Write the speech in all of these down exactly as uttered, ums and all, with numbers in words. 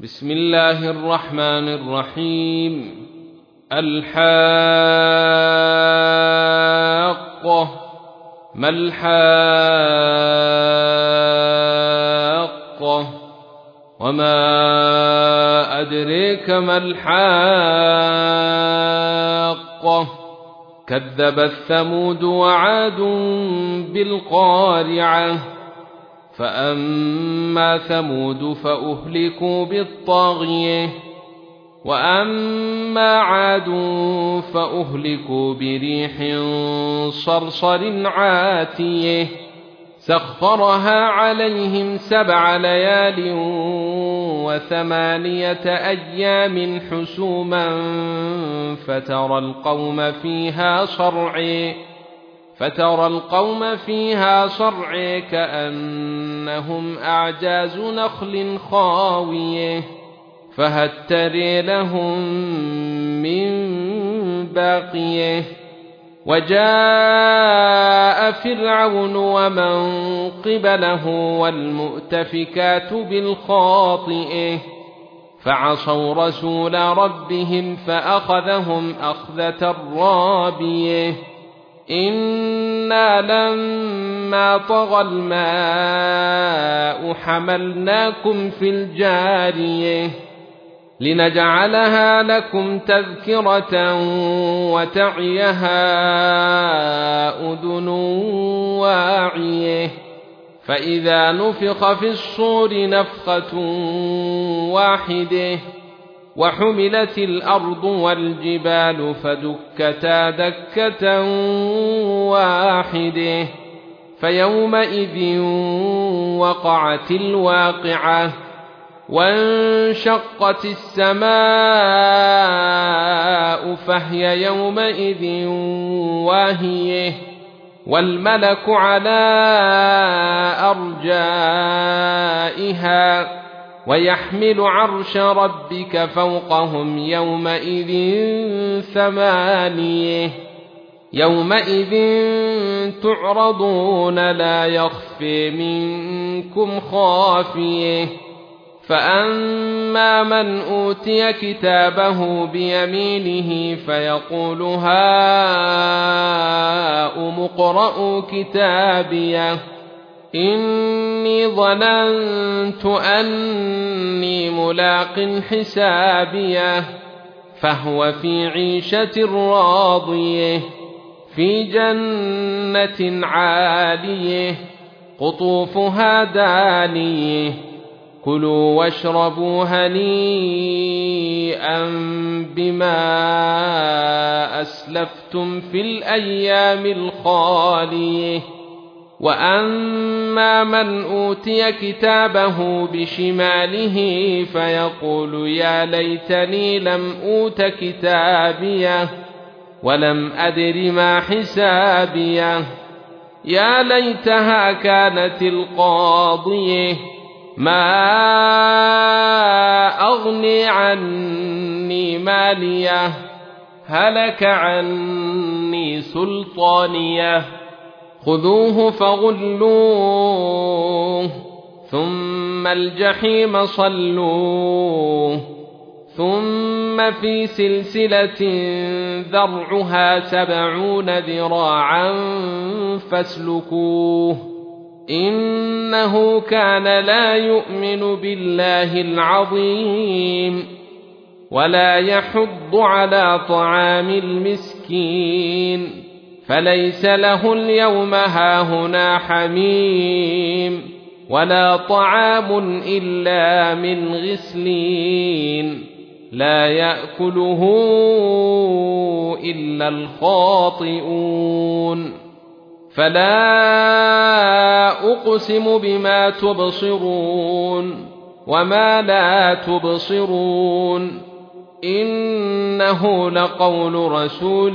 بسم الله الرحمن الرحيم. الحاقة. ما الحاقة وما أدريك ما الحاقة. كذبت ثمود وعاد بالقارعة. فأما ثمود فأهلكوا بالطاغية وأما عاد فأهلكوا بريح صرصر عاتية سخرها عليهم سبع ليال وثمانية أيام حسوما فترى القوم فيها صرعى فترى القوم فيها صرعى كأنهم أعجاز نخل خاوية فهل ترى لهم من باقية. وجاء فرعون ومن قبله والمؤتفكات بالخاطئة فعصوا رسول ربهم فأخذهم أخذة رابية. إنا لما طغى الماء حملناكم في الجارية لنجعلها لكم تذكرة وتعيها أذن واعية. فإذا نفخ في الصور نفخة واحدة وحملت الأرض والجبال فدكتا دكة واحدة فيومئذ وقعت الواقعة وانشقت السماء فهي يومئذ واهية والملك على أرجائها ويحمل عرش ربك فوقهم يومئذ ثمانية. يومئذ تعرضون لا يخفي منكم خافية. فأما من أوتي كتابه بيمينه فيقول هاؤم اقرءوا كتابيه إني ظننت أني ملاق حسابيه فهو في عيشة راضية في جنة عالية قطوفها دانية كلوا واشربوا هنيئا بما أسلفتم في الأيام الخالية. وأما من أوتي كتابه بشماله فيقول يا ليتني لم أوت كتابيه ولم أدر ما حسابيه يا ليتها كانت القاضية ما أغني عني ماليه هلك عني سلطانيه خذوه فغلوه ثم الجحيم صلوه ثم في سلسلة ذرعها سبعون ذراعا فاسلكوه إنه كان لا يؤمن بالله العظيم ولا يحض على طعام المسكين فليس له اليوم هاهنا حميم ولا طعام إلا من غسلين لا يأكله إلا الخاطئون. فلا أقسم بما تبصرون وما لا تبصرون إنه لقول رسول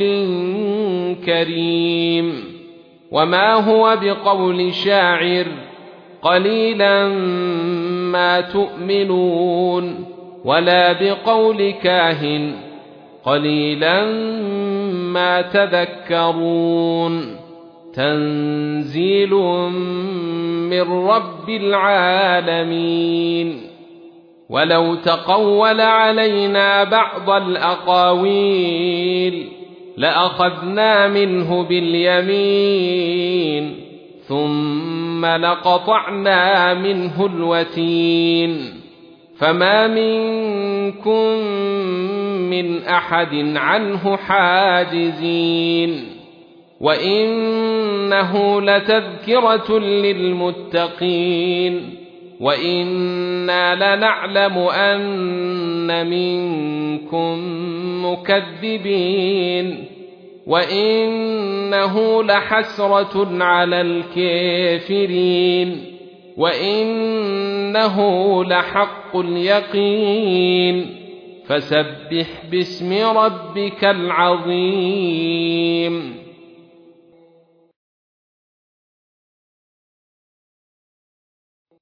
كريم وما هو بقول شاعر قليلا ما تؤمنون ولا بقول كاهن قليلا ما تذكرون. تنزيل من رب العالمين. ولو تقول علينا بعض الأقاويل لأخذنا منه باليمين ثم لقطعنا منه الوتين فما منكم من أحد عنه حاجزين وإنه لتذكرة للمتقين وإنا لنعلم أن منكم مكذبين وإنه لحسرة على الكافرين وإنه لحق اليقين فسبح باسم ربك العظيم